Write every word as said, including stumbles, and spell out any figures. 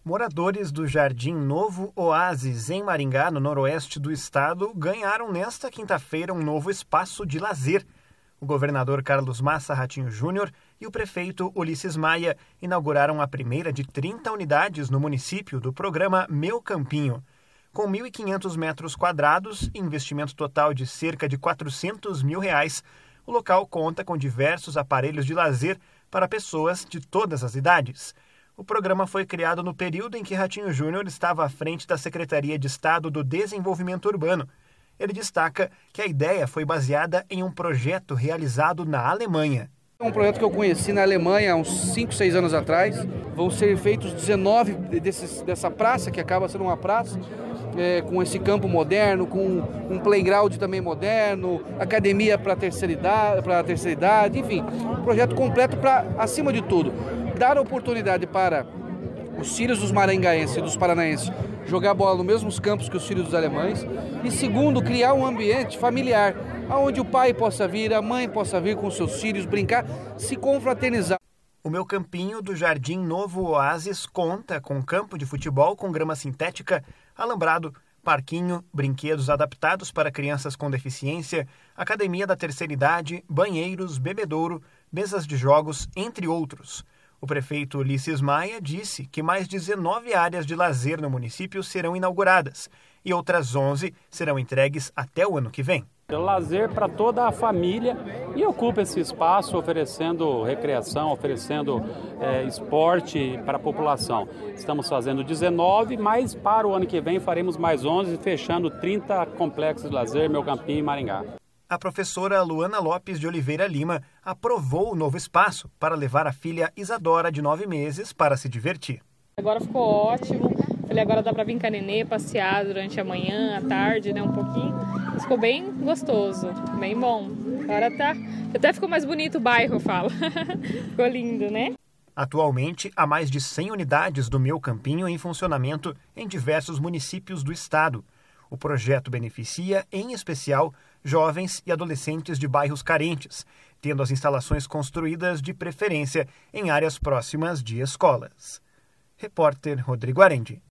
Moradores do Jardim Novo Oásis, em Maringá, no noroeste do estado, ganharam nesta quinta-feira um novo espaço de lazer. O governador Carlos Massa Ratinho Júnior e o prefeito Ulisses Maia inauguraram a primeira de trinta unidades no município do programa Meu Campinho. Com mil e quinhentos metros quadrados e investimento total de cerca de quatrocentos mil reais, o local conta com diversos aparelhos de lazer para pessoas de todas as idades. O programa foi criado no período em que Ratinho Júnior estava à frente da Secretaria de Estado do Desenvolvimento Urbano. Ele destaca que a ideia foi baseada em um projeto realizado na Alemanha. É um projeto que eu conheci na Alemanha há uns cinco, seis anos atrás. Vão ser feitos dezenove desses, dessa praça, que acaba sendo uma praça, é, com esse campo moderno, com um playground também moderno, academia para a terceira idade, para a terceira idade, enfim, um projeto completo para, acima de tudo, dar oportunidade para os filhos dos maringaenses e dos paranaenses jogar bola nos mesmos campos que os filhos dos alemães. E segundo, criar um ambiente familiar, onde o pai possa vir, a mãe possa vir com seus filhos, brincar, se confraternizar. O Meu Campinho do Jardim Novo Oásis conta com campo de futebol com grama sintética, alambrado, parquinho, brinquedos adaptados para crianças com deficiência, academia da terceira idade, banheiros, bebedouro, mesas de jogos, entre outros. O prefeito Ulisses Maia disse que mais dezenove áreas de lazer no município serão inauguradas e outras onze serão entregues até o ano que vem. Lazer para toda a família e ocupa esse espaço oferecendo recreação, oferecendo é, esporte para a população. Estamos fazendo dezenove, mas para o ano que vem faremos mais onze, fechando trinta complexos de lazer, Meu Campinho e Maringá. A professora Luana Lopes de Oliveira Lima aprovou o novo espaço para levar a filha Isadora, de nove meses, para se divertir. Agora ficou ótimo. Falei, agora dá para vir com a nenê, passear durante a manhã, a tarde, né, um pouquinho. Ficou bem gostoso, bem bom. Agora tá, até ficou mais bonito o bairro, eu falo. Ficou lindo, né? Atualmente, há mais de cem unidades do Meu Campinho em funcionamento em diversos municípios do estado. O projeto beneficia, em especial, jovens e adolescentes de bairros carentes, tendo as instalações construídas de preferência em áreas próximas de escolas. Repórter Rodrigo Arendi.